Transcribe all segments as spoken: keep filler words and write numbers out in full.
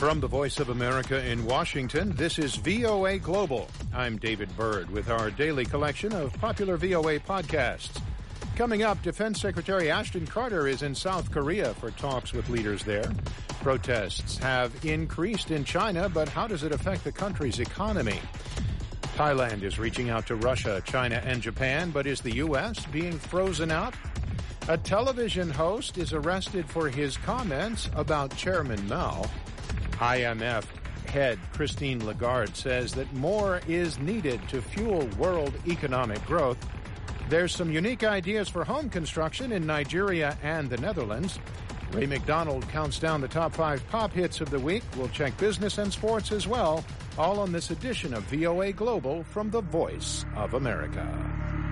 From the Voice of America in Washington, this is V O A Global. I'm David Byrd with our daily collection of popular V O A podcasts. Coming up, Defense Secretary Ashton Carter is in South Korea for talks with leaders there. Protests have increased in China, but how does it affect the country's economy? Thailand is reaching out to Russia, China, and Japan, but is the U S being frozen out? A television host is arrested for his comments about Chairman Mao. I M F head Christine Lagarde says that more is needed to fuel world economic growth. There's some unique ideas for home construction in Nigeria and the Netherlands. Ray McDonald counts down the top five pop hits of the week. We'll check business and sports as well, all on this edition of V O A Global from the Voice of America.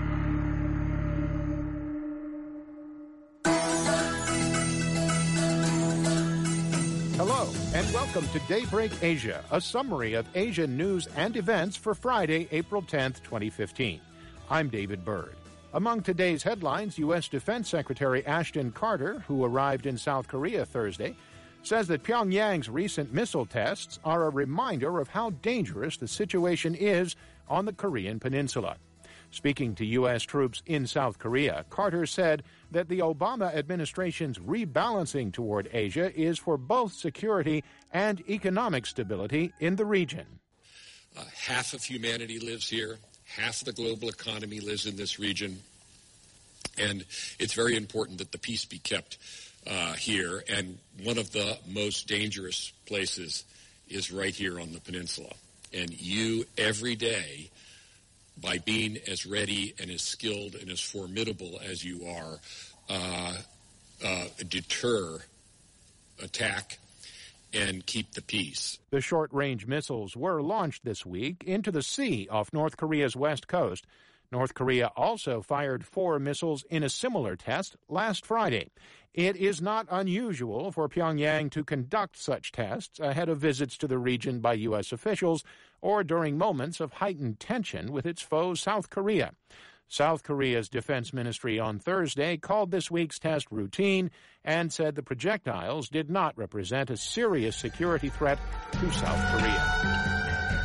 Hello, and welcome to Daybreak Asia, a summary of Asian news and events for Friday, April tenth, twenty fifteen. I'm David Byrd. Among today's headlines, U S. Defense Secretary Ashton Carter, who arrived in South Korea Thursday, says that Pyongyang's recent missile tests are a reminder of how dangerous the situation is on the Korean peninsula. Speaking to U S troops in South Korea, Carter said that the Obama administration's rebalancing toward Asia is for both security and economic stability in the region. Uh, half of humanity lives here. Half of the global economy lives in this region. And it's very important that the peace be kept uh, here. And one of the most dangerous places is right here on the peninsula. And you, every day, by being as ready and as skilled and as formidable as you are, uh, uh, deter, attack, and keep the peace. The short-range missiles were launched this week into the sea off North Korea's west coast. North Korea also fired four missiles in a similar test last Friday. It is not unusual for Pyongyang to conduct such tests ahead of visits to the region by U S officials or during moments of heightened tension with its foe, South Korea. South Korea's defense ministry on Thursday called this week's test routine and said the projectiles did not represent a serious security threat to South Korea.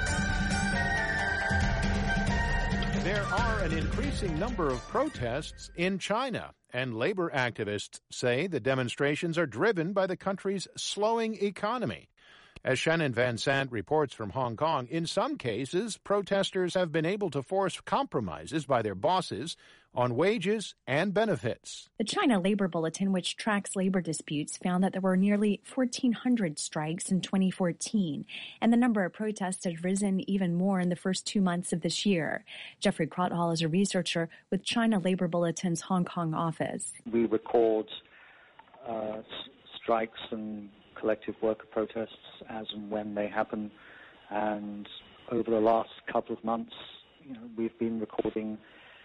There are an increasing number of protests in China, and labor activists say the demonstrations are driven by the country's slowing economy. As Shannon Van Sant reports from Hong Kong, in some cases, protesters have been able to force compromises by their bosses on wages and benefits. The China Labor Bulletin, which tracks labor disputes, found that there were nearly fourteen hundred strikes in twenty fourteen, and the number of protests has risen even more in the first two months of this year. Jeffrey Krauthall is a researcher with China Labor Bulletin's Hong Kong office. We record uh, strikes and collective worker protests as and when they happen, and over the last couple of months, you know, we've been recording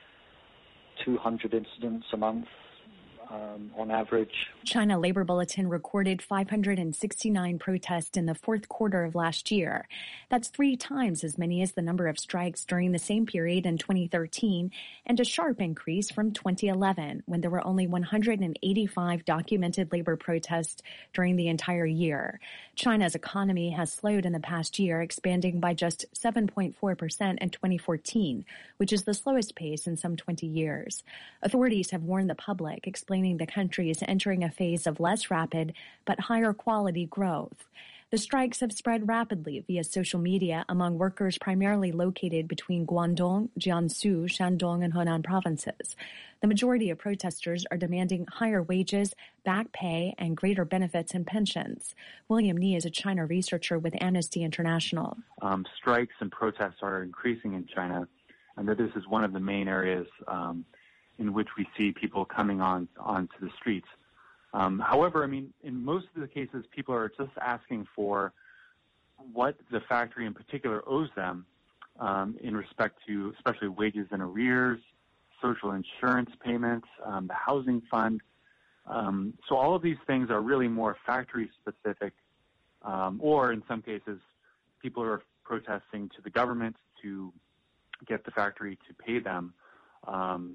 two hundred incidents a month um, on average. China Labor Bulletin recorded five hundred sixty-nine protests in the fourth quarter of last year. That's three times as many as the number of strikes during the same period in twenty thirteen, and a sharp increase from twenty eleven, when there were only one hundred eighty-five documented labor protests during the entire year. China's economy has slowed in the past year, expanding by just seven point four percent in twenty fourteen, which is the slowest pace in some twenty years. Authorities have warned the public, explaining the country is entering a phase of less rapid but higher quality growth. The strikes have spread rapidly via social media among workers primarily located between Guangdong, Jiangsu, Shandong, and Henan provinces. The majority of protesters are demanding higher wages, back pay, and greater benefits and pensions. William Ni is a China researcher with Amnesty International. Um, strikes and protests are increasing in China, and that this is one of the main areas um, in which we see people coming on onto the streets. Um, however, I mean, in most of the cases, people are just asking for what the factory in particular owes them um, in respect to especially wages and arrears, social insurance payments, um, the housing fund. Um, so all of these things are really more factory-specific, um, or in some cases, people are protesting to the government to get the factory to pay them. Um,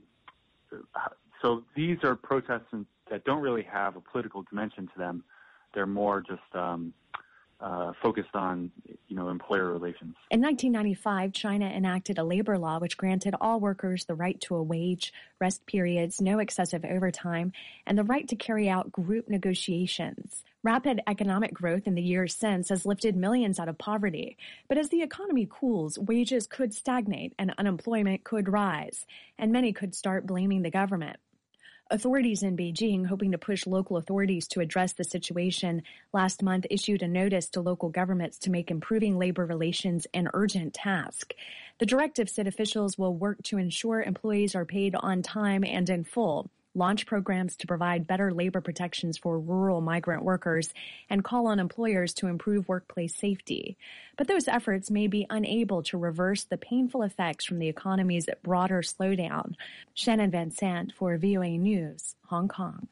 so these are protests that don't really have a political dimension to them. They're more just um, uh, focused on, you know, employer relations. In nineteen ninety-five, China enacted a labor law which granted all workers the right to a wage, rest periods, no excessive overtime, and the right to carry out group negotiations. Rapid economic growth in the years since has lifted millions out of poverty. But as the economy cools, wages could stagnate and unemployment could rise, and many could start blaming the government. Authorities in Beijing, hoping to push local authorities to address the situation, last month issued a notice to local governments to make improving labor relations an urgent task. The directive said officials will work to ensure employees are paid on time and in full, launch programs to provide better labor protections for rural migrant workers, and call on employers to improve workplace safety. But those efforts may be unable to reverse the painful effects from the economy's broader slowdown. Shannon Van Sant for V O A News, Hong Kong.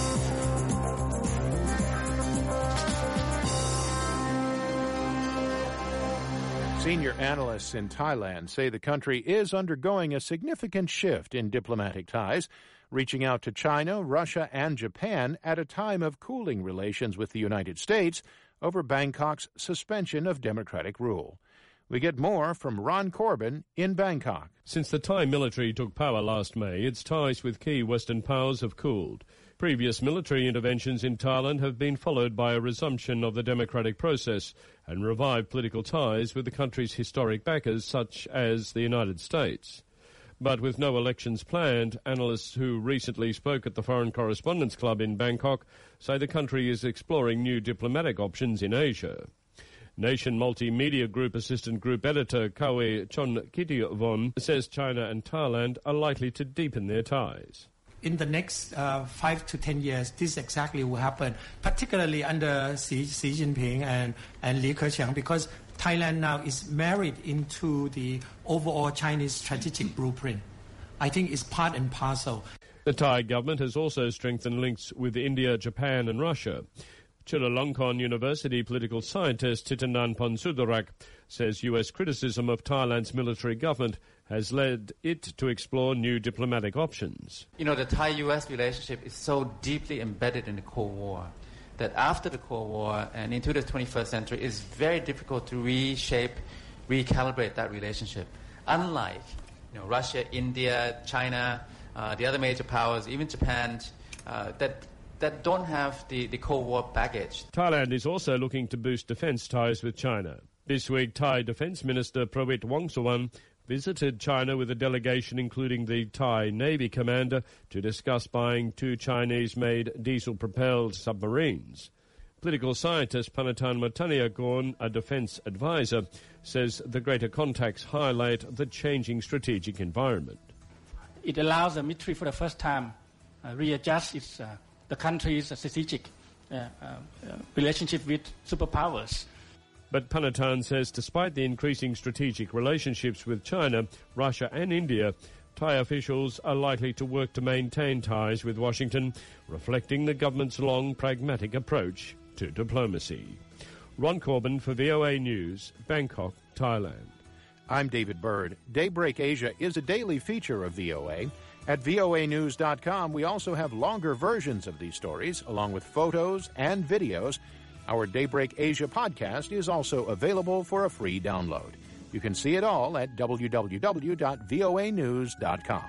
Senior analysts in Thailand say the country is undergoing a significant shift in diplomatic ties, reaching out to China, Russia, and Japan at a time of cooling relations with the United States over Bangkok's suspension of democratic rule. We get more from Ron Corbin in Bangkok. Since the Thai military took power last May, its ties with key Western powers have cooled. Previous military interventions in Thailand have been followed by a resumption of the democratic process and revived political ties with the country's historic backers, such as the United States. But with no elections planned, analysts who recently spoke at the Foreign Correspondents' Club in Bangkok say the country is exploring new diplomatic options in Asia. Nation Multimedia Group Assistant Group Editor Kawe Chonkitivon says China and Thailand are likely to deepen their ties. In the next uh, five to ten years, this exactly will happen, particularly under Xi, Xi Jinping and, and Li Keqiang, because Thailand now is married into the overall Chinese strategic blueprint. I think it's part and parcel. The Thai government has also strengthened links with India, Japan and Russia. Chulalongkorn University political scientist Thitinan Pongsudhirak says U S criticism of Thailand's military government has led it to explore new diplomatic options. You know, the Thai-U S relationship is so deeply embedded in the Cold War that after the Cold War and into the twenty-first century, it's very difficult to reshape, recalibrate that relationship. Unlike, you know, Russia, India, China, uh, the other major powers, even Japan, uh, that that don't have the, the Cold War baggage. Thailand is also looking to boost defence ties with China. This week, Thai Defence Minister Prawit Wongsuwan visited China with a delegation including the Thai Navy commander to discuss buying two Chinese-made diesel-propelled submarines. Political scientist Panatan Mutaniakorn, a defence advisor, says the greater contacts highlight the changing strategic environment. It allows the military for the first time uh, readjust its uh, the country's strategic uh, uh, relationship with superpowers. But Panatan says despite the increasing strategic relationships with China, Russia and India, Thai officials are likely to work to maintain ties with Washington, reflecting the government's long pragmatic approach to diplomacy. Ron Corbin for V O A News, Bangkok, Thailand. I'm David Byrd. Daybreak Asia is a daily feature of V O A. At V O A news dot com, we also have longer versions of these stories, along with photos and videos. Our Daybreak Asia podcast is also available for a free download. You can see it all at w w w dot v o a news dot com.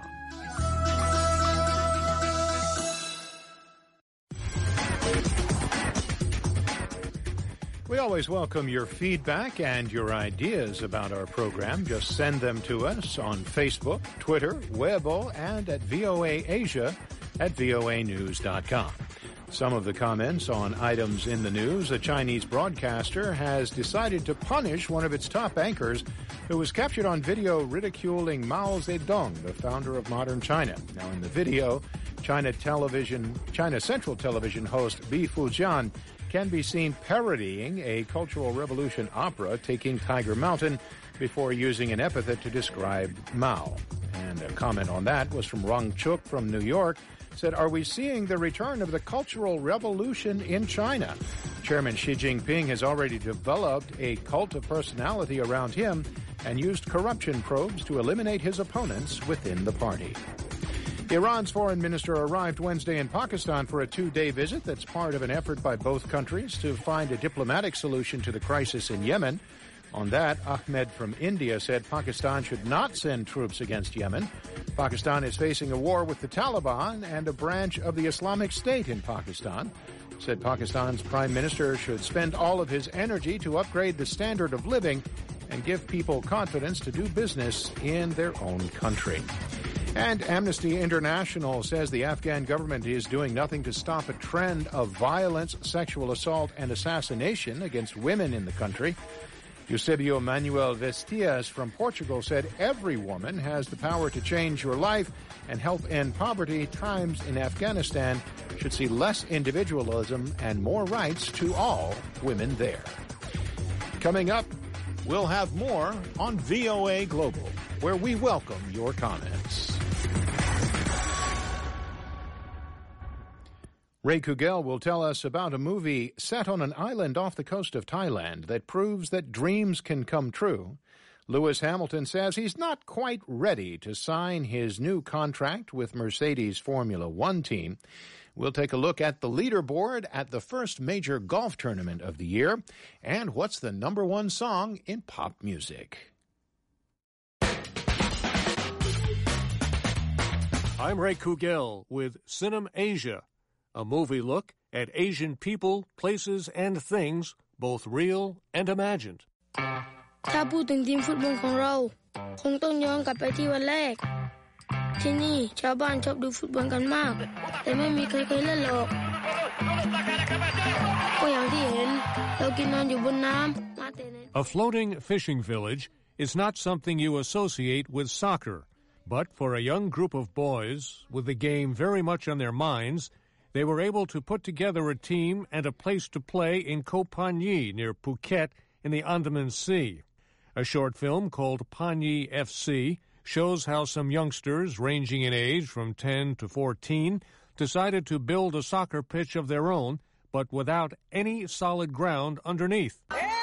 We always welcome your feedback and your ideas about our program. Just send them to us on Facebook, Twitter, Weibo, and at V O A Asia at v o a news dot com. Some of the comments on items in the news: a Chinese broadcaster has decided to punish one of its top anchors who was captured on video ridiculing Mao Zedong, the founder of modern China. Now, in the video, China Television, China Central Television host Bi Fujian can be seen parodying a Cultural Revolution opera, Taking Tiger Mountain, before using an epithet to describe Mao. And a comment on that was from Rong Chuk from New York, said, "Are we seeing the return of the Cultural Revolution in China? Chairman Xi Jinping has already developed a cult of personality around him and used corruption probes to eliminate his opponents within the party." Iran's foreign minister arrived Wednesday in Pakistan for a two-day visit that's part of an effort by both countries to find a diplomatic solution to the crisis in Yemen. On that, Ahmed from India said Pakistan should not send troops against Yemen. Pakistan is facing a war with the Taliban and a branch of the Islamic State in Pakistan. Said Pakistan's prime minister should spend all of his energy to upgrade the standard of living and give people confidence to do business in their own country. And Amnesty International says the Afghan government is doing nothing to stop a trend of violence, sexual assault, and assassination against women in the country. Eusebio Manuel Vestias from Portugal said every woman has the power to change your life and help end poverty. Times in Afghanistan should see less individualism and more rights to all women there. Coming up, we'll have more on V O A Global, where we welcome your comments. Ray Kugel will tell us about a movie set on an island off the coast of Thailand that proves that dreams can come true. Lewis Hamilton says he's not quite ready to sign his new contract with Mercedes Formula One team. We'll take a look at the leaderboard at the first major golf tournament of the year and what's the number one song in pop music. I'm Ray Kugel with Cinem Asia, a movie look at Asian people, places, and things, both real and imagined. ถ้าพูดถึงทีมฟุตบอลของเราคงต้องย้อนกลับไปที่วันแรกที่นี่ชาวบ้านชอบดูฟุตบอลกันมากแต่ไม่มีใครเคยเล่นหรอกก็อย่างที่เห็นเรากินนอนอยู่บนน้ำมาแต่ไหน A floating fishing village is not something you associate with soccer, but for a young group of boys with the game very much on their minds, they were able to put together a team and a place to play in Koh Phanyi near Phuket in the Andaman Sea. A short film called Phanyi F C shows how some youngsters ranging in age from ten to fourteen decided to build a soccer pitch of their own, but without any solid ground underneath.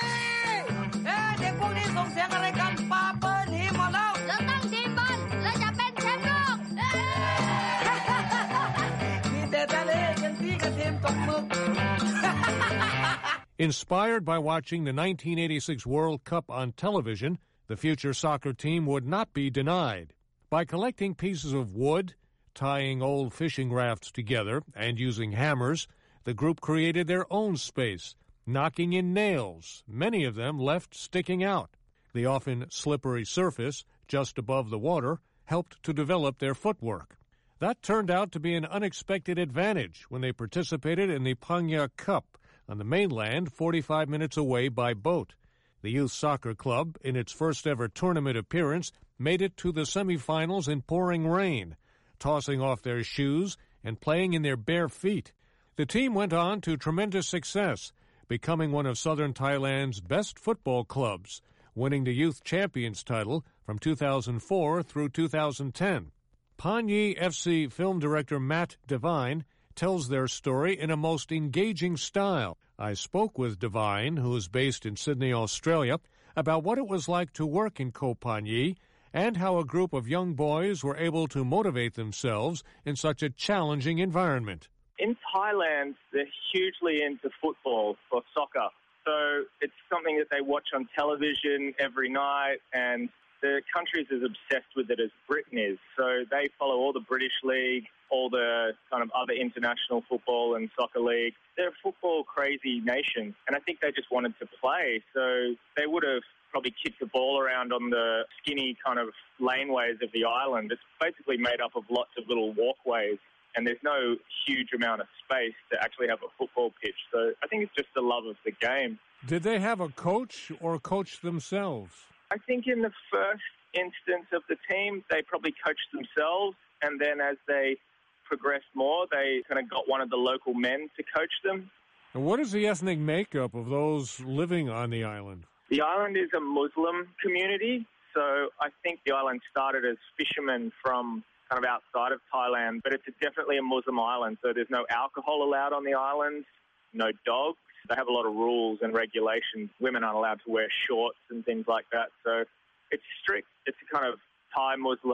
Inspired by watching the nineteen eighty-six World Cup on television, the future soccer team would not be denied. By collecting pieces of wood, tying old fishing rafts together, and using hammers, the group created their own space, knocking in nails, many of them left sticking out. The often slippery surface, just above the water, helped to develop their footwork. That turned out to be an unexpected advantage when they participated in the Pangya Cup on the mainland, forty-five minutes away by boat. The youth soccer club, in its first-ever tournament appearance, made it to the semifinals in pouring rain, tossing off their shoes and playing in their bare feet. The team went on to tremendous success, becoming one of southern Thailand's best football clubs, winning the Youth Champions title from two thousand four through two thousand ten. Phanyi F C film director Matt Devine tells their story in a most engaging style. I spoke with Devine, who is based in Sydney, Australia, about what it was like to work in Koh Phanyi and how a group of young boys were able to motivate themselves in such a challenging environment. In Thailand, they're hugely into football or soccer. So it's something that they watch on television every night, and the country's as obsessed with it as Britain is. So they follow all the British League, all the kind of other international football and soccer league. They're a football-crazy nation, and I think they just wanted to play. So they would have probably kicked the ball around on the skinny kind of laneways of the island. It's basically made up of lots of little walkways, and there's no huge amount of space to actually have a football pitch. So I think it's just the love of the game. Did they have a coach or coach themselves? I think in the first instance of the team, they probably coached themselves, and then as they progressed more, they kind of got one of the local men to coach them. And what is the ethnic makeup of those living on the island? The island is a Muslim community, so I think the island started as fishermen from kind of outside of Thailand, but it's definitely a Muslim island, so there's no alcohol allowed on the island, no dogs. They have a lot of rules and regulations. Women aren't allowed to wear shorts and things like that. So it's strict. It's a kind of Thai Muslim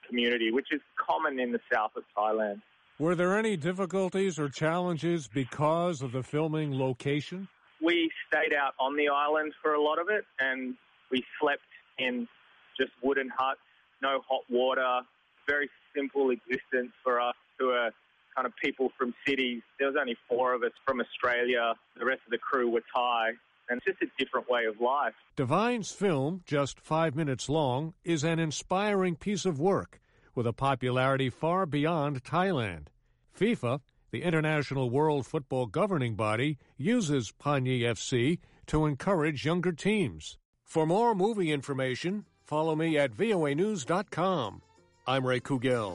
community, which is common in the south of Thailand. Were there any difficulties or challenges because of the filming location? We stayed out on the island for a lot of it, and we slept in just wooden huts, no hot water, very simple existence for us who are kind of people from cities. There was only four of us from Australia. The rest of the crew were Thai, and it's just a different way of life. Divine's film, just five minutes long, is an inspiring piece of work with a popularity far beyond Thailand. FIFA, the International World Football Governing Body, uses Panyi F C to encourage younger teams. For more movie information, follow me at V O A news dot com. I'm Ray Kugel.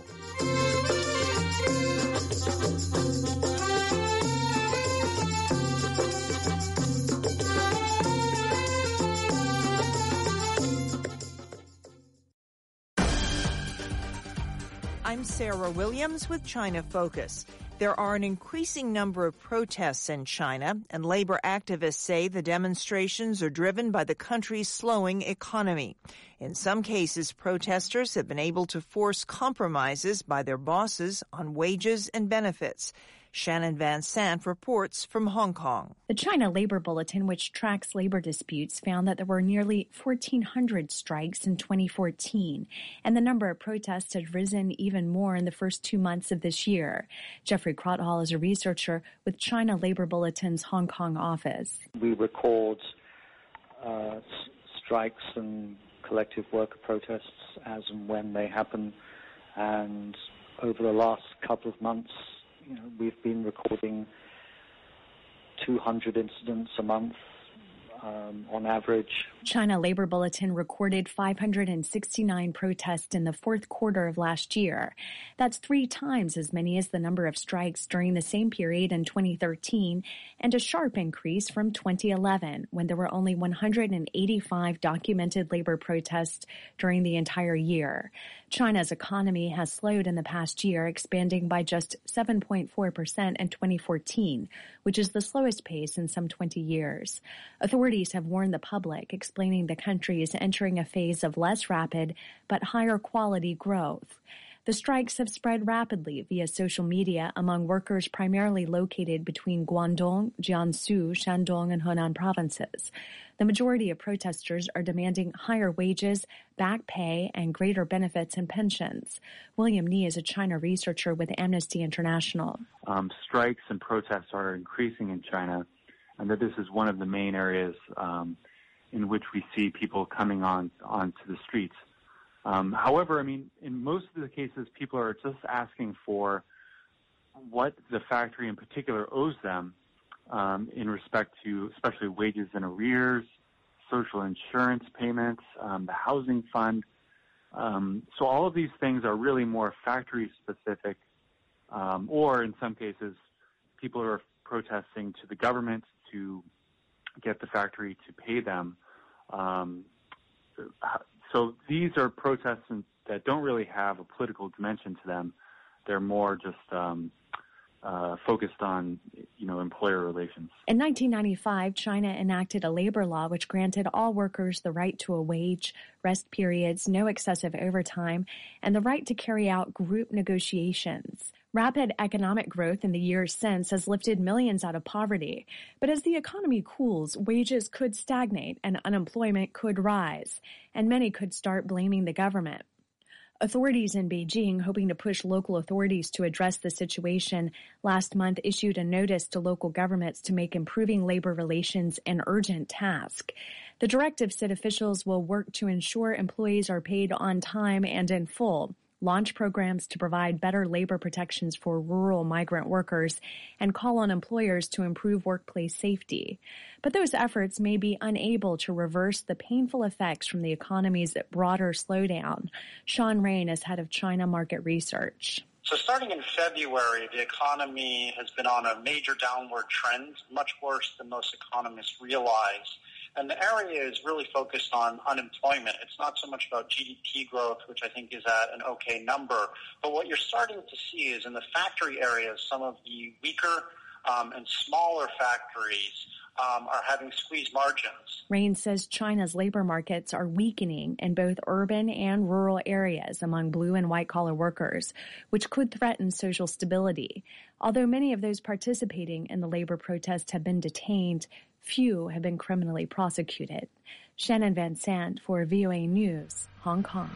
I'm Sarah Williams with China Focus. There are an increasing number of protests in China, and labor activists say the demonstrations are driven by the country's slowing economy. In some cases, protesters have been able to force compromises by their bosses on wages and benefits. Shannon Van Sant reports from Hong Kong. The China Labor Bulletin, which tracks labor disputes, found that there were nearly fourteen hundred strikes in twenty fourteen, and the number of protests had risen even more in the first two months of this year. Jeffrey Krothall is a researcher with China Labor Bulletin's Hong Kong office. We record uh, s- strikes and collective worker protests as and when they happen, and over the last couple of months, you know, we've been recording two hundred incidents a month um, on average. China Labor Bulletin recorded five hundred sixty-nine protests in the fourth quarter of last year. That's three times as many as the number of strikes during the same period in twenty thirteen, and a sharp increase from twenty eleven, when there were only one hundred eighty-five documented labor protests during the entire year. China's economy has slowed in the past year, expanding by just seven point four percent in twenty fourteen, which is the slowest pace in some twenty years. Authorities have warned the public, explaining the country is entering a phase of less rapid but higher quality growth. The strikes have spread rapidly via social media among workers primarily located between Guangdong, Jiangsu, Shandong, and Henan provinces. The majority of protesters are demanding higher wages, back pay, and greater benefits and pensions. William Ni is a China researcher with Amnesty International. Um, strikes and protests are increasing in China, and that this is one of the main areas um, in which we see people coming on onto the streets. Um, however, I mean, in most of the cases, people are just asking for what the factory in particular owes them um, in respect to especially wages and arrears, social insurance payments, um, the housing fund. Um, so all of these things are really more factory-specific, um, or in some cases, people are protesting to the government to get the factory to pay them. Um, So these are protests that don't really have a political dimension to them. They're more just um, uh, focused on, you know, employer relations. In nineteen ninety-five, China enacted a labor law which granted all workers the right to a wage, rest periods, no excessive overtime, and the right to carry out group negotiations. Rapid economic growth in the years since has lifted millions out of poverty. But as the economy cools, wages could stagnate and unemployment could rise, and many could start blaming the government. Authorities in Beijing, hoping to push local authorities to address the situation, last month issued a notice to local governments to make improving labor relations an urgent task. The directive said officials will work to ensure employees are paid on time and in full, launch programs to provide better labor protections for rural migrant workers, and call on employers to improve workplace safety. But those efforts may be unable to reverse the painful effects from the economy's broader slowdown. Sean Rain is head of China Market Research. So starting in February, the economy has been on a major downward trend, much worse than most economists realize. And the area is really focused on unemployment. It's not so much about G D P growth, which I think is at an okay number. But what you're starting to see is in the factory areas, some of the weaker um, and smaller factories um, are having squeezed margins. Rain says China's labor markets are weakening in both urban and rural areas among blue and white-collar workers, which could threaten social stability. Although many of those participating in the labor protests have been detained, few have been criminally prosecuted. Shannon Van Sant for V O A News, Hong Kong.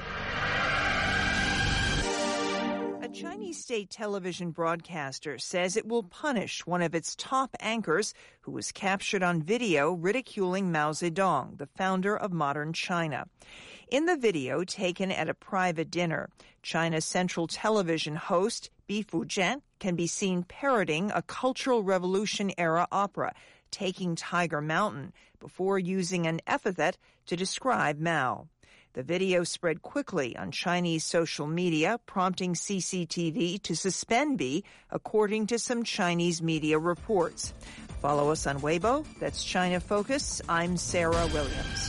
A Chinese state television broadcaster says it will punish one of its top anchors who was captured on video ridiculing Mao Zedong, the founder of modern China. In the video taken at a private dinner, China's Central Television host Bi Fujian can be seen parroting a Cultural Revolution-era opera, Taking Tiger Mountain, before using an epithet to describe Mao. The video spread quickly on Chinese social media, prompting C C T V to suspend Bi, according to some Chinese media reports. Follow us on Weibo. That's China Focus. I'm Sarah Williams.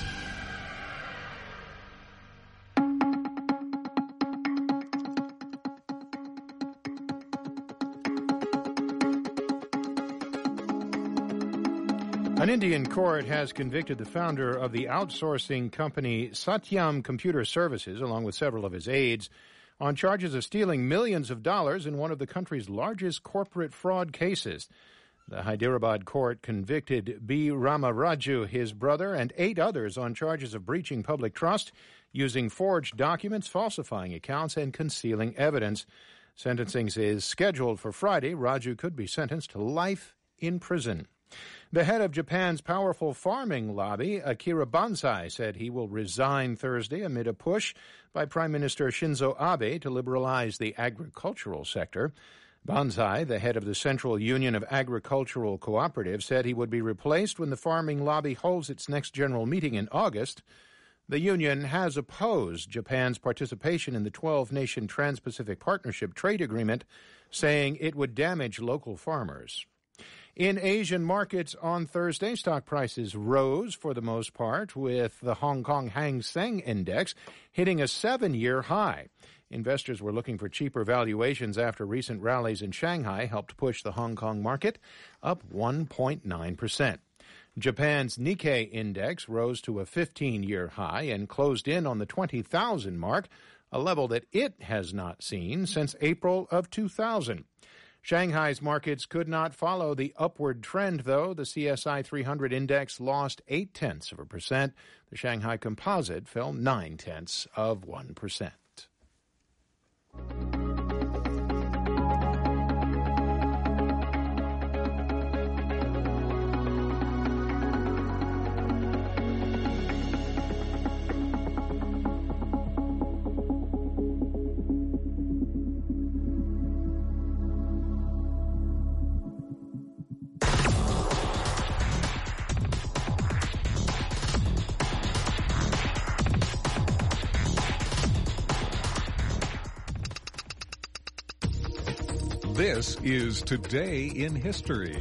An Indian court has convicted the founder of the outsourcing company Satyam Computer Services, along with several of his aides, on charges of stealing millions of dollars in one of the country's largest corporate fraud cases. The Hyderabad court convicted B. Ramaraju, his brother, and eight others on charges of breaching public trust, using forged documents, falsifying accounts, and concealing evidence. Sentencing is scheduled for Friday. Raju could be sentenced to life in prison. The head of Japan's powerful farming lobby, Akira Banzai, said he will resign Thursday amid a push by Prime Minister Shinzo Abe to liberalize the agricultural sector. Banzai, the head of the Central Union of Agricultural Cooperatives, said he would be replaced when the farming lobby holds its next general meeting in August. The union has opposed Japan's participation in the twelve-nation Trans-Pacific Partnership trade agreement, saying it would damage local farmers. In Asian markets on Thursday, stock prices rose for the most part, with the Hong Kong Hang Seng Index hitting a seven-year high. Investors were looking for cheaper valuations after recent rallies in Shanghai helped push the Hong Kong market up one point nine percent. Japan's Nikkei Index rose to a fifteen-year high and closed in on the twenty thousand mark, a level that it has not seen since April of two thousand. Shanghai's markets could not follow the upward trend, though. The C S I three hundred index lost eight-tenths of a percent. The Shanghai Composite fell nine-tenths of one percent. This is Today in History.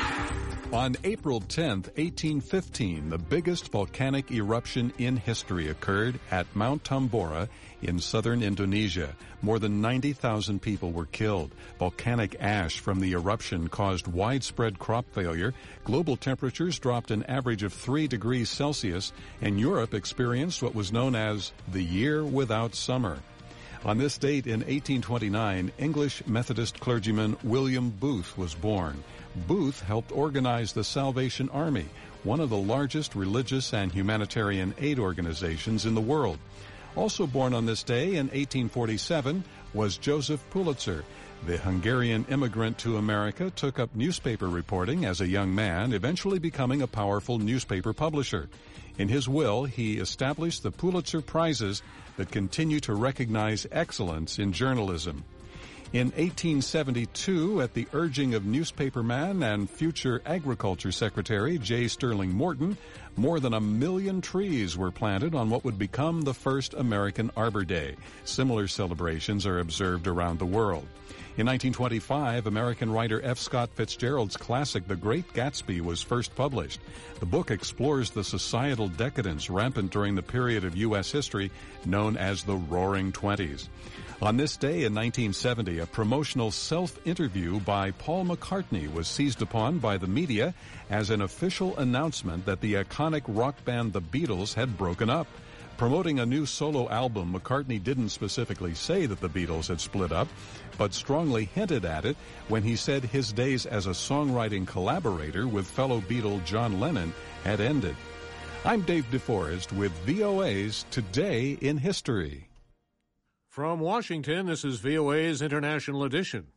On April tenth, eighteen fifteen, the biggest volcanic eruption in history occurred at Mount Tambora in southern Indonesia. More than ninety thousand people were killed. Volcanic ash from the eruption caused widespread crop failure. Global temperatures dropped an average of three degrees Celsius, and Europe experienced what was known as the Year Without Summer. On this date in eighteen twenty-nine, English Methodist clergyman William Booth was born. Booth helped organize the Salvation Army, one of the largest religious and humanitarian aid organizations in the world. Also born on this day in eighteen forty-seven was Joseph Pulitzer. The Hungarian immigrant to America took up newspaper reporting as a young man, eventually becoming a powerful newspaper publisher. In his will, he established the Pulitzer Prizes that continue to recognize excellence in journalism. In eighteen seventy-two, at the urging of newspaperman and future Agriculture Secretary J. Sterling Morton, more than a million trees were planted on what would become the first American Arbor Day. Similar celebrations are observed around the world. In nineteen twenty-five, American writer F. Scott Fitzgerald's classic The Great Gatsby was first published. The book explores the societal decadence rampant during the period of U S history known as the Roaring Twenties. On this day in nineteen seventy, a promotional self-interview by Paul McCartney was seized upon by the media as an official announcement that the iconic rock band The Beatles had broken up. Promoting a new solo album, McCartney didn't specifically say that the Beatles had split up, but strongly hinted at it when he said his days as a songwriting collaborator with fellow Beatle John Lennon had ended. I'm Dave DeForest with V O A's Today in History. From Washington, this is V O A's International Edition.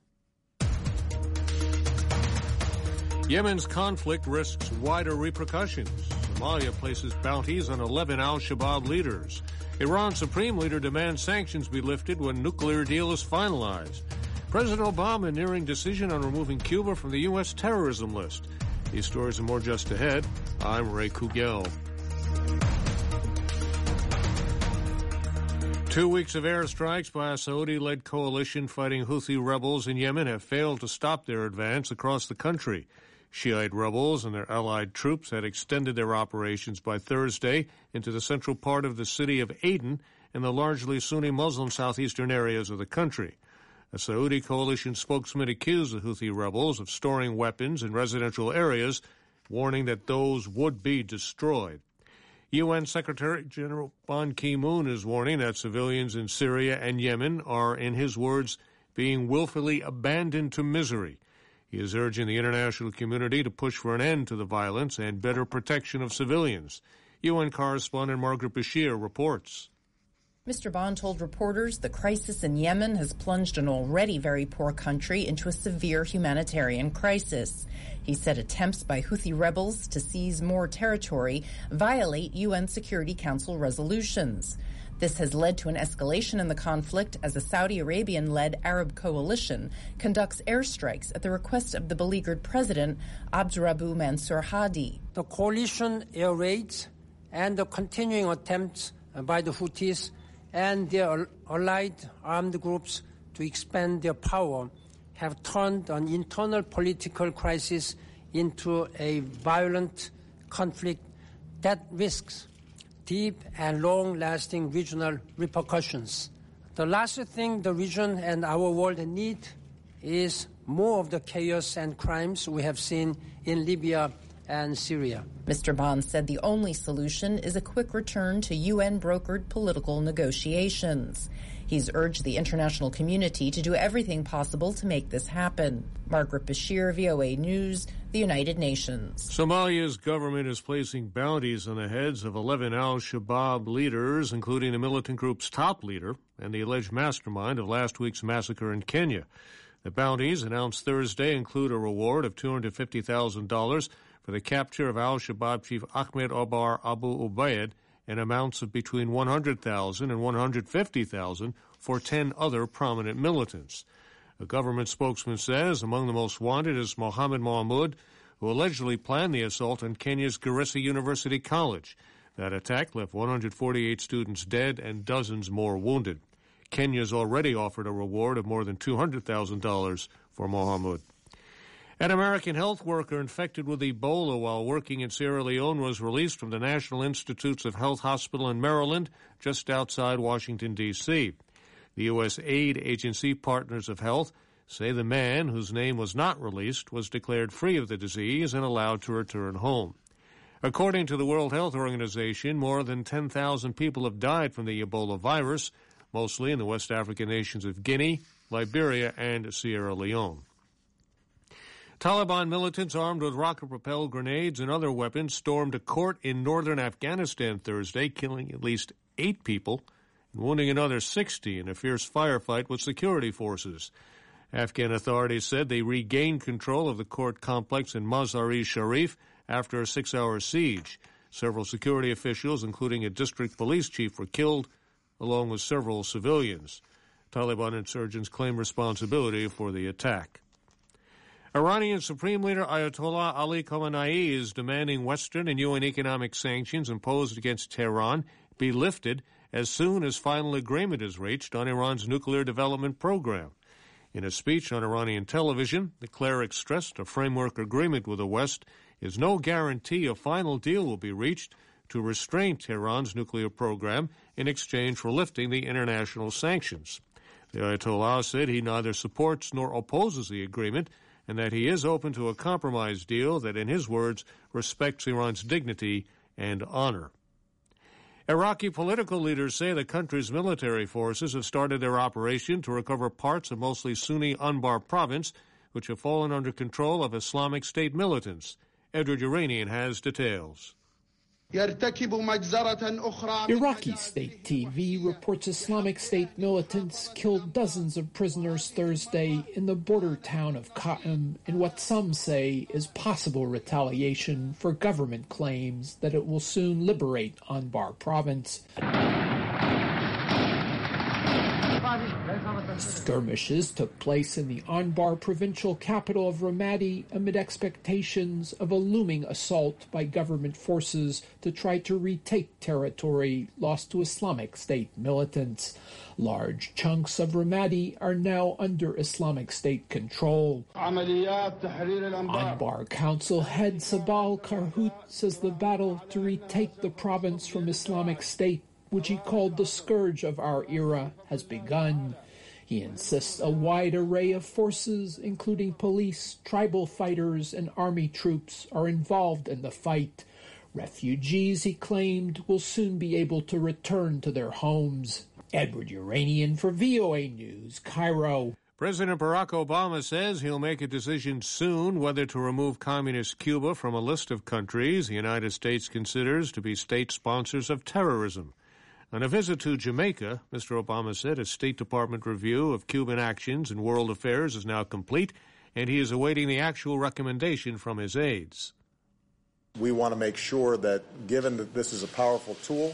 Yemen's conflict risks wider repercussions. Somalia places bounties on eleven al-Shabaab leaders. Iran's supreme leader demands sanctions be lifted when nuclear deal is finalized. President Obama nearing decision on removing Cuba from the U S terrorism list. These stories and more just ahead. I'm Ray Kugel. Two weeks of airstrikes by a Saudi-led coalition fighting Houthi rebels in Yemen have failed to stop their advance across the country. Shiite rebels and their allied troops had extended their operations by Thursday into the central part of the city of Aden and the largely Sunni Muslim southeastern areas of the country. A Saudi coalition spokesman accused the Houthi rebels of storing weapons in residential areas, warning that those would be destroyed. U N Secretary General Ban Ki-moon is warning that civilians in Syria and Yemen are, in his words, being willfully abandoned to misery. He is urging the international community to push for an end to the violence and better protection of civilians. U N correspondent Margaret Bashir reports. Mister Ban told reporters the crisis in Yemen has plunged an already very poor country into a severe humanitarian crisis. He said attempts by Houthi rebels to seize more territory violate U N Security Council resolutions. This has led to an escalation in the conflict as a Saudi Arabian-led Arab coalition conducts airstrikes at the request of the beleaguered president, Abdurabu Mansur Hadi. The coalition air raids and the continuing attempts by the Houthis and their allied armed groups to expand their power have turned an internal political crisis into a violent conflict that risks deep and long-lasting regional repercussions. The last thing the region and our world need is more of the chaos and crimes we have seen in Libya and Syria. Mister Ban said the only solution is a quick return to U N-brokered political negotiations. He's urged the international community to do everything possible to make this happen. Margaret Bashir, V O A News, the United Nations. Somalia's government is placing bounties on the heads of eleven al-Shabaab leaders, including the militant group's top leader and the alleged mastermind of last week's massacre in Kenya. The bounties, announced Thursday, include a reward of two hundred fifty thousand dollars for the capture of al-Shabaab chief Ahmed Omar Abu Ubaid and amounts of between one hundred thousand dollars and one hundred fifty thousand dollars for ten other prominent militants. A government spokesman says among the most wanted is Mohammed Mahmoud, who allegedly planned the assault on Kenya's Garissa University College. That attack left one hundred forty-eight students dead and dozens more wounded. Kenya's already offered a reward of more than two hundred thousand dollars for Mohammed. An American health worker infected with Ebola while working in Sierra Leone was released from the National Institutes of Health Hospital in Maryland, just outside Washington, D C The U S aid agency Partners of Health say the man, whose name was not released, was declared free of the disease and allowed to return home. According to the World Health Organization, more than ten thousand people have died from the Ebola virus, mostly in the West African nations of Guinea, Liberia, and Sierra Leone. Taliban militants armed with rocket-propelled grenades and other weapons stormed a court in northern Afghanistan Thursday, killing at least eight people and wounding another sixty in a fierce firefight with security forces. Afghan authorities said they regained control of the court complex in Mazar-e-Sharif after a six-hour siege. Several security officials, including a district police chief, were killed, along with several civilians. Taliban insurgents claim responsibility for the attack. Iranian Supreme Leader Ayatollah Ali Khamenei is demanding Western and U N economic sanctions imposed against Tehran be lifted as soon as final agreement is reached on Iran's nuclear development program. In a speech on Iranian television, the cleric stressed a framework agreement with the West is no guarantee a final deal will be reached to restrain Tehran's nuclear program in exchange for lifting the international sanctions. The Ayatollah said he neither supports nor opposes the agreement and that he is open to a compromise deal that, in his words, respects Iran's dignity and honor. Iraqi political leaders say the country's military forces have started their operation to recover parts of mostly Sunni Anbar province, which have fallen under control of Islamic State militants. Edward Uranian has details. Iraqi state T V reports Islamic State militants killed dozens of prisoners Thursday in the border town of Qa'im in what some say is possible retaliation for government claims that it will soon liberate Anbar province. Skirmishes took place in the Anbar provincial capital of Ramadi amid expectations of a looming assault by government forces to try to retake territory lost to Islamic State militants. Large chunks of Ramadi are now under Islamic State control. Anbar Council head Sabal Karhout says the battle to retake the province from Islamic State, which he called the scourge of our era, has begun. He insists a wide array of forces, including police, tribal fighters, and army troops, are involved in the fight. Refugees, he claimed, will soon be able to return to their homes. Edward Uranian for V O A News, Cairo. President Barack Obama says he'll make a decision soon whether to remove Communist Cuba from a list of countries the United States considers to be state sponsors of terrorism. On a visit to Jamaica, Mister Obama said a State Department review of Cuban actions in world affairs is now complete, and he is awaiting the actual recommendation from his aides. We want to make sure that, given that this is a powerful tool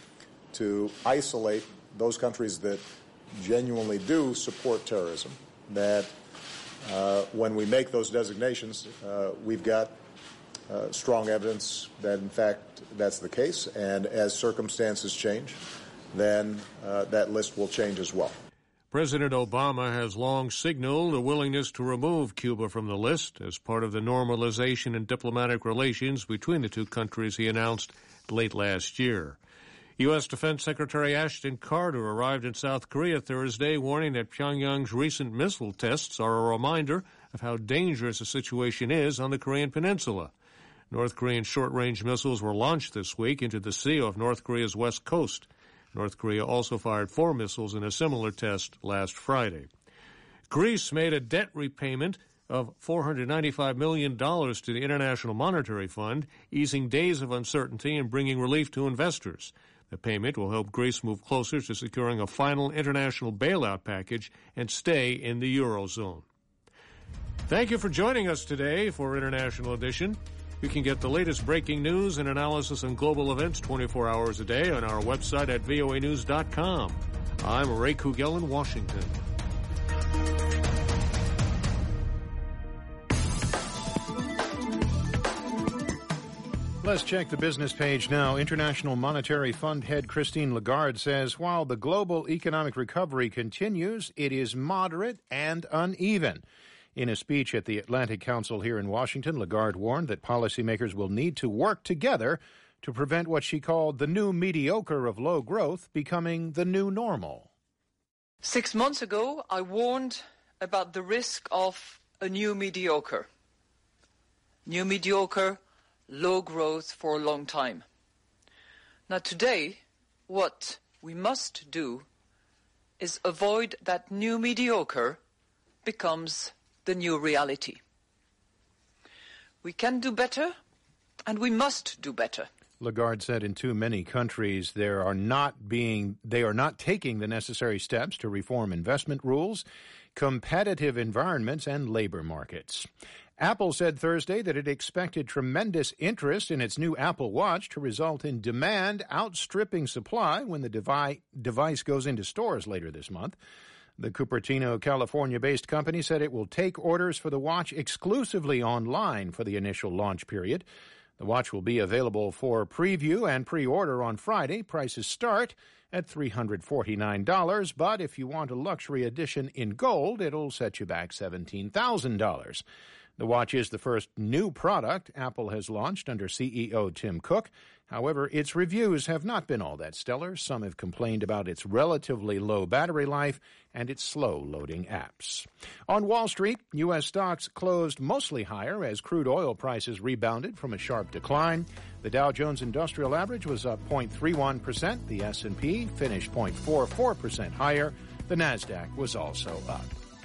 to isolate those countries that genuinely do support terrorism, that uh, when we make those designations, uh, we've got uh, strong evidence that, in fact, that's the case, and as circumstances change, then uh, that list will change as well. President Obama has long signaled a willingness to remove Cuba from the list as part of the normalization in diplomatic relations between the two countries he announced late last year. U S. Defense Secretary Ashton Carter arrived in South Korea Thursday, warning that Pyongyang's recent missile tests are a reminder of how dangerous the situation is on the Korean peninsula. North Korean short-range missiles were launched this week into the sea off North Korea's west coast. North Korea also fired four missiles in a similar test last Friday. Greece made a debt repayment of four hundred ninety-five million dollars to the International Monetary Fund, easing days of uncertainty and bringing relief to investors. The payment will help Greece move closer to securing a final international bailout package and stay in the Eurozone. Thank you for joining us today for International Edition. You can get the latest breaking news and analysis on global events twenty-four hours a day on our website at V O A news dot com. I'm Ray Kugel in Washington. Let's check the business page now. International Monetary Fund head Christine Lagarde says while the global economic recovery continues, it is moderate and uneven. In a speech at the Atlantic Council here in Washington, Lagarde warned that policymakers will need to work together to prevent what she called the new mediocre of low growth becoming the new normal. Six months ago, I warned about the risk of a new mediocre. New mediocre, low growth for a long time. Now today, what we must do is avoid that new mediocre becomes the new reality. We can do better, and we must do better. Lagarde said in too many countries there are not being they are not taking the necessary steps to reform investment rules, competitive environments, and labor markets. Apple said Thursday that it expected tremendous interest in its new Apple Watch to result in demand outstripping supply when the devi- device goes into stores later this month. The Cupertino, California-based company said it will take orders for the watch exclusively online for the initial launch period. The watch will be available for preview and pre-order on Friday. Prices start at three hundred forty-nine dollars, but if you want a luxury edition in gold, it'll set you back seventeen thousand dollars. The watch is the first new product Apple has launched under C E O Tim Cook. However, its reviews have not been all that stellar. Some have complained about its relatively low battery life and its slow-loading apps. On Wall Street, U S stocks closed mostly higher as crude oil prices rebounded from a sharp decline. The Dow Jones Industrial Average was up zero point three one percent. The S and P finished zero point four four percent higher. The Nasdaq was also up.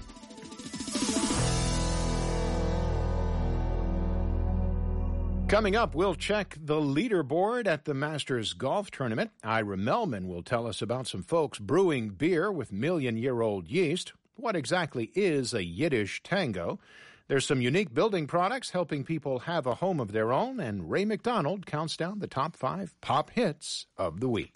Coming up, we'll check the leaderboard at the Masters Golf Tournament. Ira Melman will tell us about some folks brewing beer with million-year-old yeast. What exactly is a Yiddish tango? There's some unique building products helping people have a home of their own, and Ray McDonald counts down the top five pop hits of the week.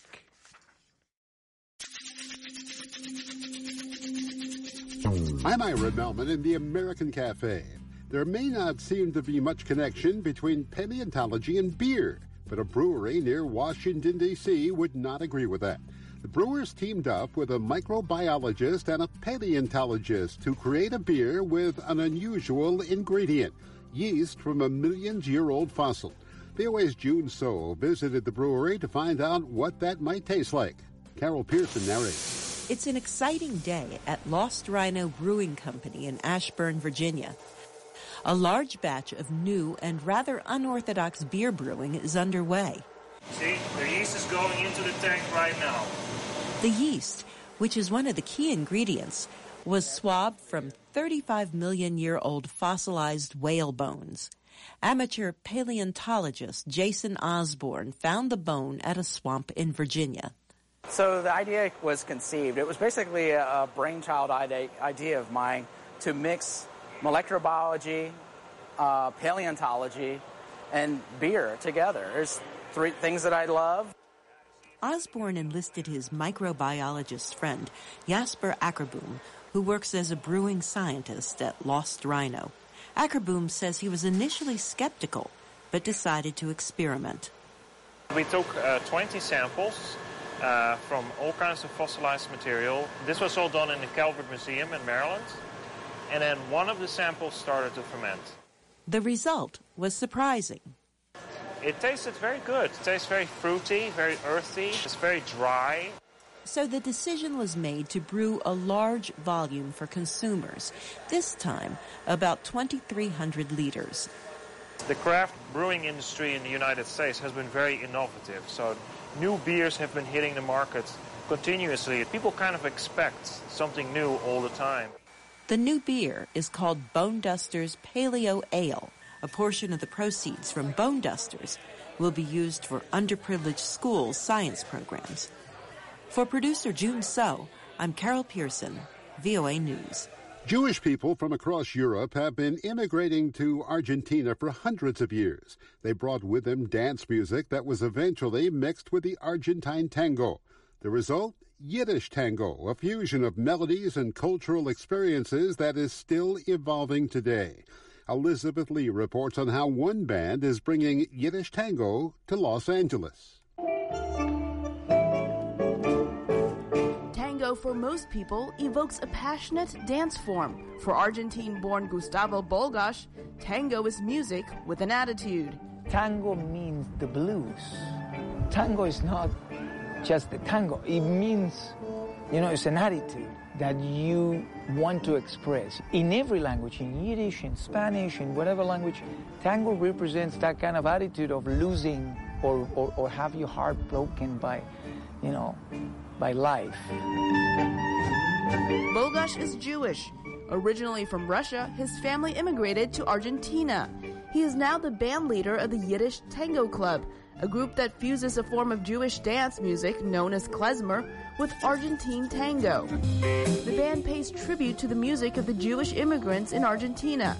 I'm Ira Melman in the American Cafe. There may not seem to be much connection between paleontology and beer, but a brewery near Washington, D C would not agree with that. The brewers teamed up with a microbiologist and a paleontologist to create a beer with an unusual ingredient, yeast from a millions-year-old fossil. V O A's June So visited the brewery to find out what that might taste like. Carol Pearson narrates. It's an exciting day at Lost Rhino Brewing Company in Ashburn, Virginia. A large batch of new and rather unorthodox beer brewing is underway. See, the yeast is going into the tank right now. The yeast, which is one of the key ingredients, was swabbed from thirty-five million year old fossilized whale bones. Amateur paleontologist Jason Osborne found the bone at a swamp in Virginia. So the idea was conceived. It was basically a brainchild idea of mine to mix molecular biology, uh, paleontology, and beer together. There's three things that I love. Osborne enlisted his microbiologist friend, Jasper Ackerboom, who works as a brewing scientist at Lost Rhino. Ackerboom says he was initially skeptical, but decided to experiment. We took uh, twenty samples uh, from all kinds of fossilized material. This was all done in the Calvert Museum in Maryland. And then one of the samples started to ferment. The result was surprising. It tasted very good. It tastes very fruity, very earthy. It's very dry. So the decision was made to brew a large volume for consumers, this time about twenty-three hundred liters. The craft brewing industry in the United States has been very innovative. So new beers have been hitting the market continuously. People kind of expect something new all the time. The new beer is called Bone Dusters Paleo Ale. A portion of the proceeds from Bone Dusters will be used for underprivileged schools' science programs. For producer June So, I'm Carol Pearson, V O A News. Jewish people from across Europe have been immigrating to Argentina for hundreds of years. They brought with them dance music that was eventually mixed with the Argentine tango. The result? Yiddish tango, a fusion of melodies and cultural experiences that is still evolving today. Elizabeth Lee reports on how one band is bringing Yiddish tango to Los Angeles. Tango, for most people, evokes a passionate dance form. For Argentine-born Gustavo Bolgash, tango is music with an attitude. Tango means the blues. Tango is not just the tango. It means, you know, it's an attitude that you want to express. In every language, in Yiddish, in Spanish, in whatever language, tango represents that kind of attitude of losing or, or, or have your heart broken by, you know, by life. Bolgash is Jewish. Originally from Russia, his family immigrated to Argentina. He is now the band leader of the Yiddish Tango Club, a group that fuses a form of Jewish dance music known as klezmer with Argentine tango. The band pays tribute to the music of the Jewish immigrants in Argentina.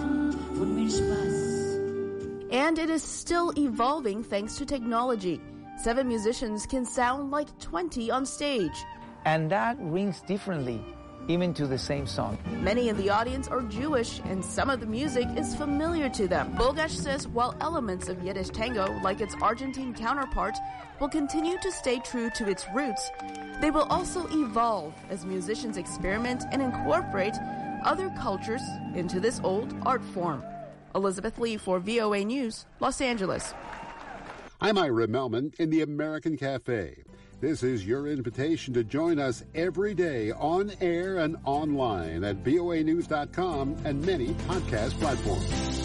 And it is still evolving thanks to technology. Seven musicians can sound like twenty on stage. And that rings differently, even to the same song. Many in the audience are Jewish, and some of the music is familiar to them. Bolgash says while elements of Yiddish tango, like its Argentine counterpart, will continue to stay true to its roots, they will also evolve as musicians experiment and incorporate other cultures into this old art form. Elizabeth Lee for V O A News, Los Angeles. I'm Ira Melman in the American Cafe. This is your invitation to join us every day on air and online at V O A news dot com and many podcast platforms.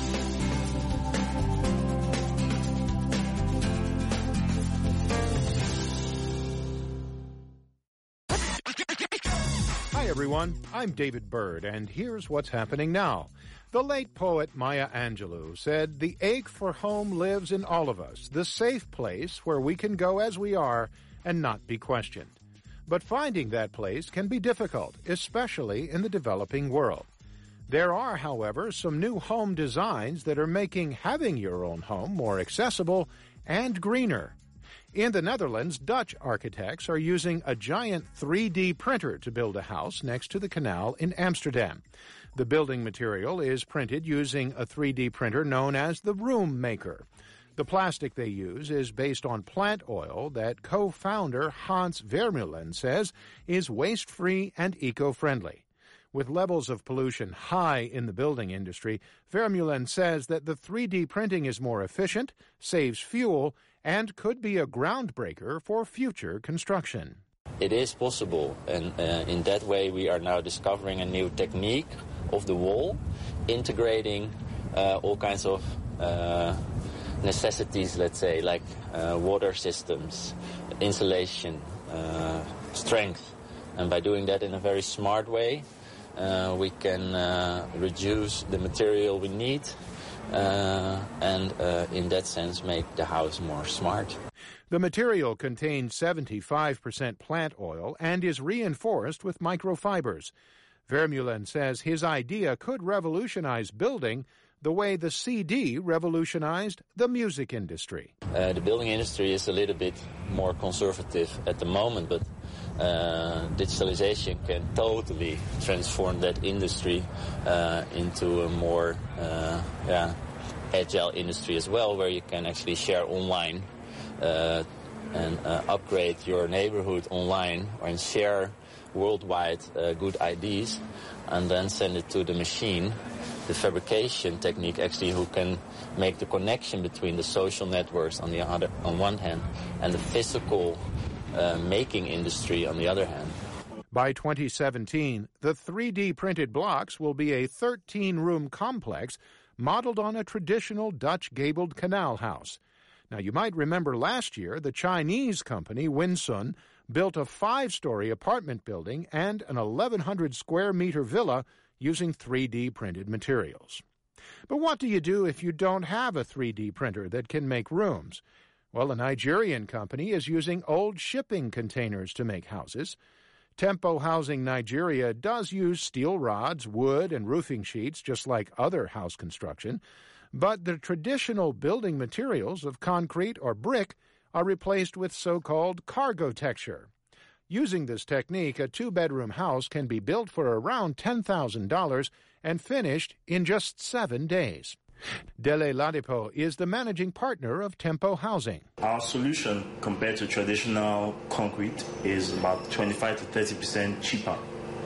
Hi, everyone. I'm David Byrd, and here's what's happening now. The late poet Maya Angelou said, "The ache for home lives in all of us, the safe place where we can go as we are and not be questioned." But finding that place can be difficult, especially in the developing world. There are, however, some new home designs that are making having your own home more accessible and greener. In the Netherlands, Dutch architects are using a giant three D printer to build a house next to the canal in Amsterdam. The building material is printed using a three D printer known as the Room Maker. The plastic they use is based on plant oil that co-founder Hans Vermeulen says is waste-free and eco-friendly. With levels of pollution high in the building industry, Vermeulen says that the three D printing is more efficient, saves fuel, and could be a groundbreaker for future construction. It is possible, and uh, in that way we are now discovering a new technique of the wall, integrating uh, all kinds of uh, necessities, let's say, like uh, water systems, insulation, uh, strength. And by doing that in a very smart way, uh, we can uh, reduce the material we need uh, and uh, in that sense make the house more smart. The material contains seventy-five percent plant oil and is reinforced with microfibers. Vermeulen says his idea could revolutionize building the way the C D revolutionized the music industry. Uh, the building industry is a little bit more conservative at the moment, but uh, digitalization can totally transform that industry uh, into a more uh, yeah, agile industry as well, where you can actually share online uh, and uh, upgrade your neighborhood online and share worldwide uh, good ideas and then send it to the machine, the fabrication technique actually, who can make the connection between the social networks on the other, on one hand, and the physical uh, making industry on the other hand. By twenty seventeen, the three D printed blocks will be a thirteen-room complex modeled on a traditional Dutch gabled canal house. Now, you might remember last year the Chinese company Winsun built a five-story apartment building and an eleven hundred square meter villa using three D printed materials. But what do you do if you don't have a three D printer that can make rooms? Well, a Nigerian company is using old shipping containers to make houses. Tempo Housing Nigeria does use steel rods, wood, and roofing sheets, just like other house construction, but the traditional building materials of concrete or brick are replaced with so-called cargo texture. Using this technique, a two-bedroom house can be built for around ten thousand dollars and finished in just seven days. Dele Ladipo is the managing partner of Tempo Housing. Our solution compared to traditional concrete is about twenty-five to thirty percent cheaper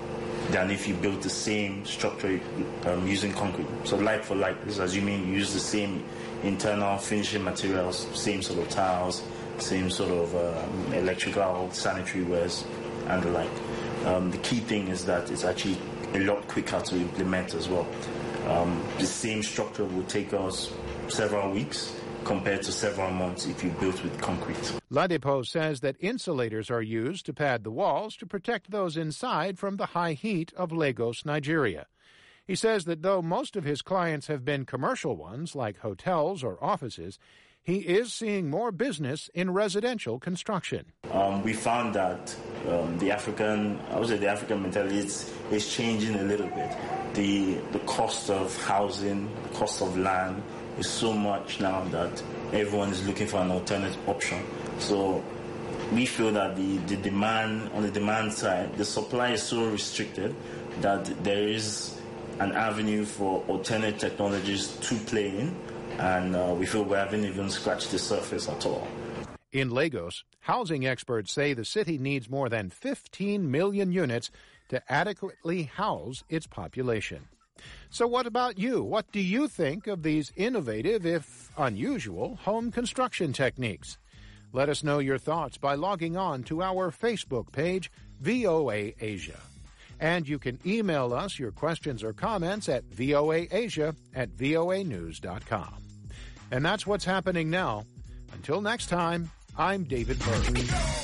than if you built the same structure um, using concrete. So like for like, this is assuming you use the same internal finishing materials, same sort of tiles, same sort of um, electrical, sanitary wares, and the like. Um, the key thing is that it's actually a lot quicker to implement as well. Um, the same structure will take us several weeks compared to several months if you built with concrete. Ladipo says that insulators are used to pad the walls to protect those inside from the high heat of Lagos, Nigeria. He says that though most of his clients have been commercial ones, like hotels or offices, he is seeing more business in residential construction. Um, we found that um, the African, I would say the African mentality is, is changing a little bit. The the cost of housing, the cost of land is so much now that everyone is looking for an alternate option. So we feel that the, the demand, on the demand side, the supply is so restricted that there is an avenue for alternate technologies to play in, and uh, we feel we haven't even scratched the surface at all. In Lagos, housing experts say the city needs more than fifteen million units to adequately house its population. So what about you? What do you think of these innovative, if unusual, home construction techniques? Let us know your thoughts by logging on to our Facebook page, V O A Asia. And you can email us your questions or comments at voaasia at voa news dot com. And that's what's happening now. Until next time, I'm David Berg.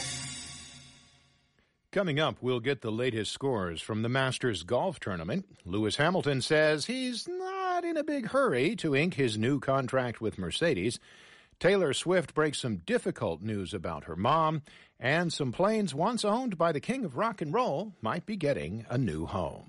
Coming up, we'll get the latest scores from the Masters Golf Tournament. Lewis Hamilton says he's not in a big hurry to ink his new contract with Mercedes. Taylor Swift breaks some difficult news about her mom, and some planes once owned by the king of rock and roll might be getting a new home.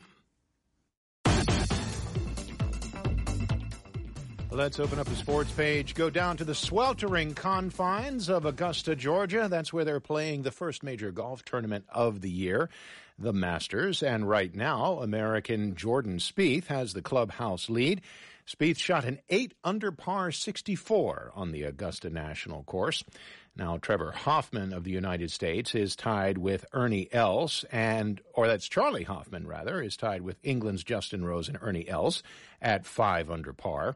Let's open up the sports page, go down to the sweltering confines of Augusta, Georgia. That's where they're playing the first major golf tournament of the year, the Masters. And right now, American Jordan Spieth has the clubhouse lead. Spieth shot an eight under par sixty-four on the Augusta National Course. Now, Trevor Hoffman of the United States is tied with Ernie Els, and, or that's Charlie Hoffman, rather, is tied with England's Justin Rose and Ernie Els at five under par.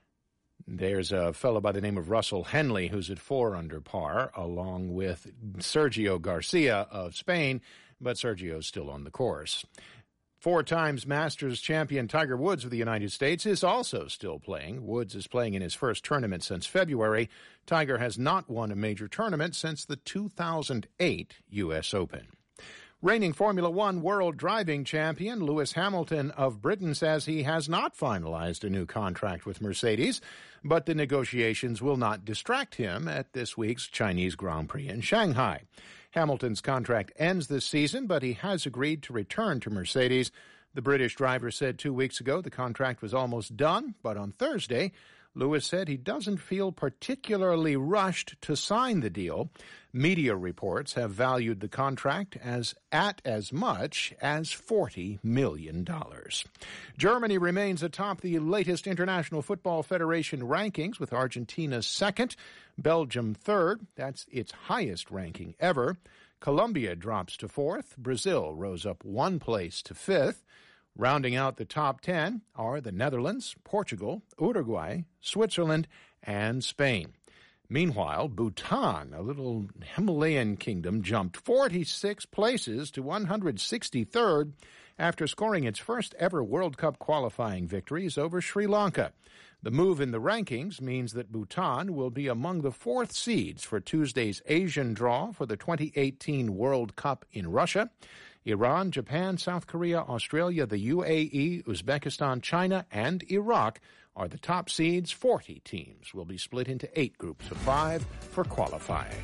There's a fellow by the name of Russell Henley who's at four under par, along with Sergio Garcia of Spain, but Sergio's still on the course. Four times Masters champion Tiger Woods of the United States is also still playing. Woods is playing in his first tournament since February. Tiger has not won a major tournament since the two thousand eight U S Open. Reigning Formula One World Driving Champion Lewis Hamilton of Britain says he has not finalized a new contract with Mercedes, but the negotiations will not distract him at this week's Chinese Grand Prix in Shanghai. Hamilton's contract ends this season, but he has agreed to return to Mercedes. The British driver said two weeks ago the contract was almost done, but on Thursday, Lewis said he doesn't feel particularly rushed to sign the deal. Media reports have valued the contract as at as much as forty million dollars. Germany remains atop the latest International Football Federation rankings, with Argentina second, Belgium third. That's its highest ranking ever. Colombia drops to fourth. Brazil rose up one place to fifth. Rounding out the top ten are the Netherlands, Portugal, Uruguay, Switzerland, and Spain. Meanwhile, Bhutan, a little Himalayan kingdom, jumped forty-six places to one hundred sixty-third after scoring its first ever World Cup qualifying victories over Sri Lanka. The move in the rankings means that Bhutan will be among the fourth seeds for Tuesday's Asian draw for the twenty eighteen World Cup in Russia. Iran, Japan, South Korea, Australia, the U A E, Uzbekistan, China, and Iraq are the top seeds. forty teams will be split into eight groups of five for qualifying.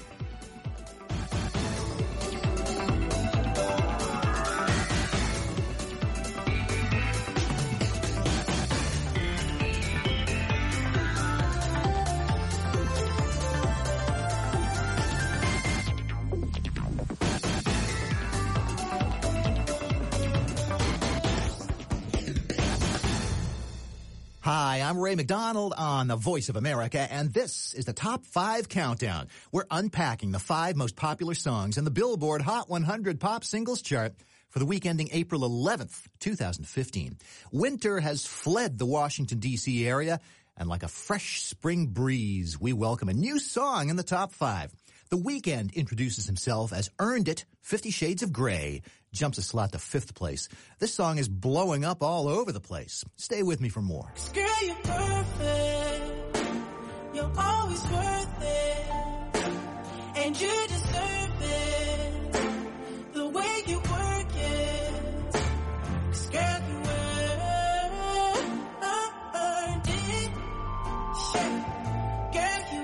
Hi, I'm Ray McDonald on The Voice of America, and this is the Top five Countdown. We're unpacking the five most popular songs in the Billboard Hot one hundred Pop Singles Chart for the week ending April eleventh, twenty fifteen. Winter has fled the Washington, D C area, and like a fresh spring breeze, we welcome a new song in the top five. The Weeknd introduces himself as Earned It, Fifty Shades of Grey, jumps a slot to fifth place. This song is blowing up all over the place. Stay with me for more. Girl, you're perfect. You're always worth it. And you deserve it. The way you work it. 'Cause girl, you earned it. Shit. Girl, you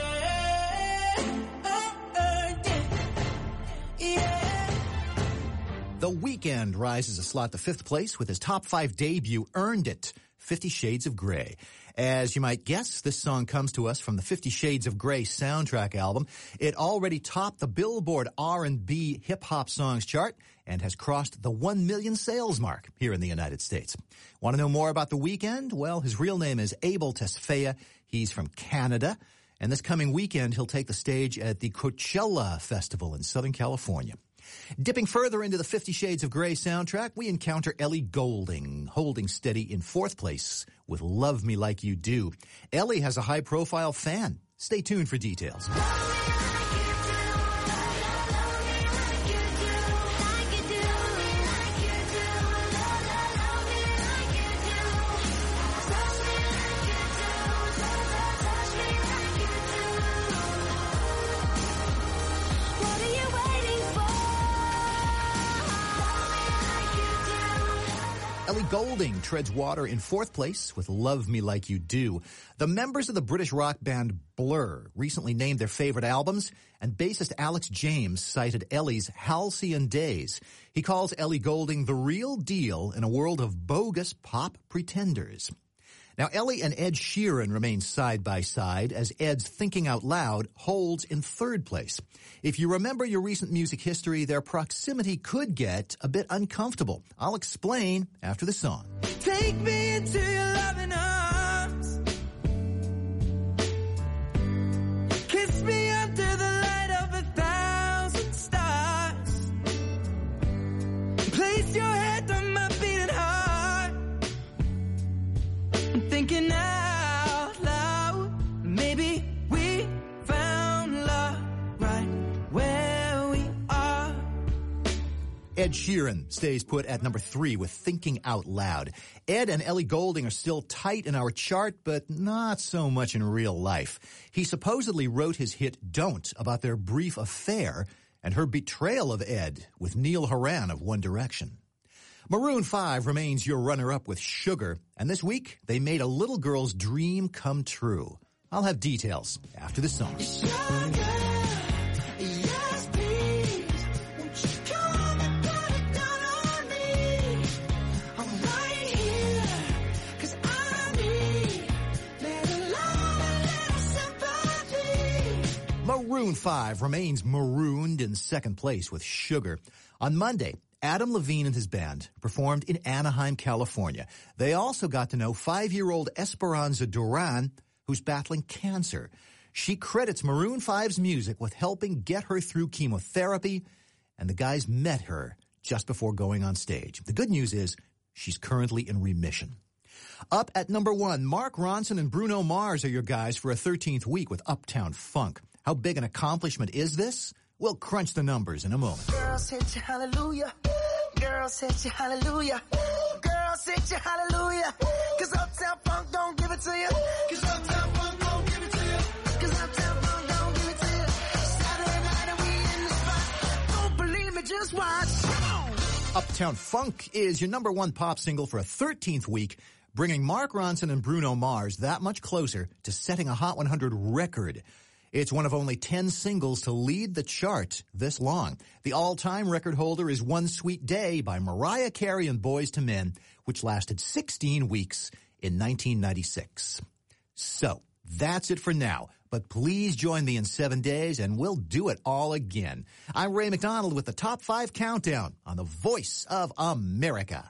earned it. Yeah. The Weeknd rises a slot to fifth place with his top five debut, Earned It, Fifty Shades of Grey. As you might guess, this song comes to us from the Fifty Shades of Grey soundtrack album. It already topped the Billboard R and B hip-hop songs chart and has crossed the one million sales mark here in the United States. Want to know more about The Weeknd? Well, his real name is Abel Tesfaye. He's from Canada. And this coming weekend, he'll take the stage at the Coachella Festival in Southern California. Dipping further into the Fifty Shades of Grey soundtrack, we encounter Ellie Goulding, holding steady in fourth place with Love Me Like You Do. Ellie has a high-profile fan. Stay tuned for details. Ellie Goulding treads water in fourth place with Love Me Like You Do. The members of the British rock band Blur recently named their favorite albums, and bassist Alex James cited Ellie's Halcyon Days. He calls Ellie Goulding the real deal in a world of bogus pop pretenders. Now, Ellie and Ed Sheeran remain side by side as Ed's Thinking Out Loud holds in third place. If you remember your recent music history, their proximity could get a bit uncomfortable. I'll explain after the song. Take me into your loving arms. Kiss me under the light of a thousand stars. Place your head on my beating heart. I'm thinking out loud. Maybe we found love right where we are. Ed Sheeran stays put at number three with Thinking Out Loud. Ed and Ellie Goulding are still tight in our chart, but not so much in real life. He supposedly wrote his hit Don't about their brief affair and her betrayal of Ed with Neil Horan of One Direction. Maroon five remains your runner-up with Sugar, and this week they made a little girl's dream come true. I'll have details after the song. Maroon five remains marooned in second place with Sugar. On Monday, Adam Levine and his band performed in Anaheim, California. They also got to know five-year-old Esperanza Duran, who's battling cancer. She credits Maroon five's music with helping get her through chemotherapy, and the guys met her just before going on stage. The good news is she's currently in remission. Up at number one, Mark Ronson and Bruno Mars are your guys for a thirteenth week with Uptown Funk. How big an accomplishment is this? We'll crunch the numbers in a moment. Girls hit you hallelujah. Girls hit you hallelujah. Girls hit you hallelujah. Cause Uptown Funk don't give it to you. Cause Uptown Funk don't give it to you. Cause Uptown Funk don't give it to you. Saturday night and we in the spot. Don't believe me, just watch. Uptown Funk is your number one pop single for a thirteenth week, bringing Mark Ronson and Bruno Mars that much closer to setting a Hot one hundred record. It's one of only ten singles to lead the chart this long. The all-time record holder is One Sweet Day by Mariah Carey and Boyz two Men, which lasted sixteen weeks in nineteen ninety-six. So, that's it for now. But please join me in seven days and we'll do it all again. I'm Ray McDonald with the Top five Countdown on the Voice of America.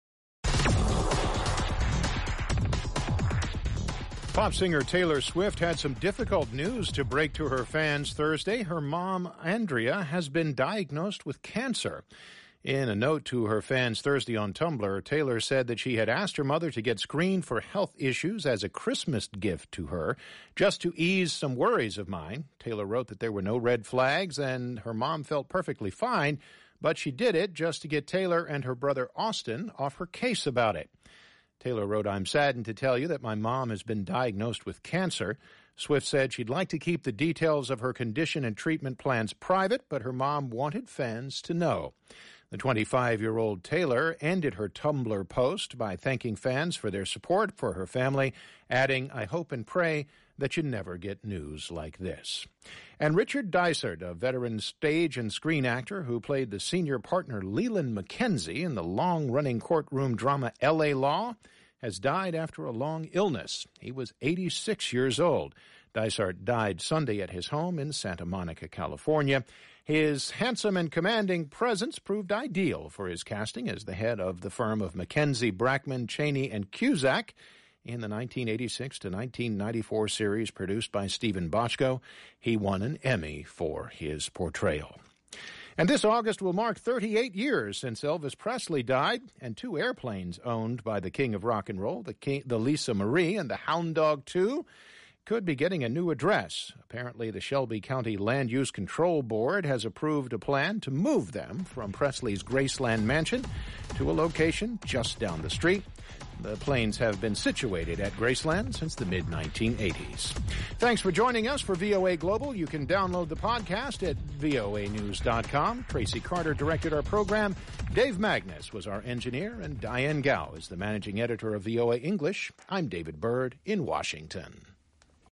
Pop singer Taylor Swift had some difficult news to break to her fans Thursday. Her mom, Andrea, has been diagnosed with cancer. In a note to her fans Thursday on Tumblr, Taylor said that she had asked her mother to get screened for health issues as a Christmas gift to her, just to ease some worries of mine. Taylor wrote that there were no red flags and her mom felt perfectly fine, but she did it just to get Taylor and her brother Austin off her case about it. Taylor wrote, I'm saddened to tell you that my mom has been diagnosed with cancer. Swift said she'd like to keep the details of her condition and treatment plans private, but her mom wanted fans to know. The twenty-five-year-old Taylor ended her Tumblr post by thanking fans for their support for her family, adding, I hope and pray that you never get news like this. And Richard Dysart, a veteran stage and screen actor who played the senior partner Leland McKenzie in the long-running courtroom drama L A Law, has died after a long illness. He was eighty-six years old. Dysart died Sunday at his home in Santa Monica, California. His handsome and commanding presence proved ideal for his casting as the head of the firm of McKenzie, Brackman, Cheney, and Cusack in the nineteen eighty-six to nineteen ninety-four series produced by Stephen Bochco. He won an Emmy for his portrayal. And this August will mark thirty-eight years since Elvis Presley died, and two airplanes owned by the King of Rock and Roll, the, King, the Lisa Marie and the Hound Dog two, could be getting a new address. Apparently, the Shelby County Land Use Control Board has approved a plan to move them from Presley's Graceland mansion to a location just down the street. The planes have been situated at Graceland since the mid nineteen eighties. Thanks for joining us for V O A Global. You can download the podcast at V O A news dot com. Tracy Carter directed our program. Dave Magnus was our engineer, and Diane Gao is the managing editor of V O A English. I'm David Byrd in Washington.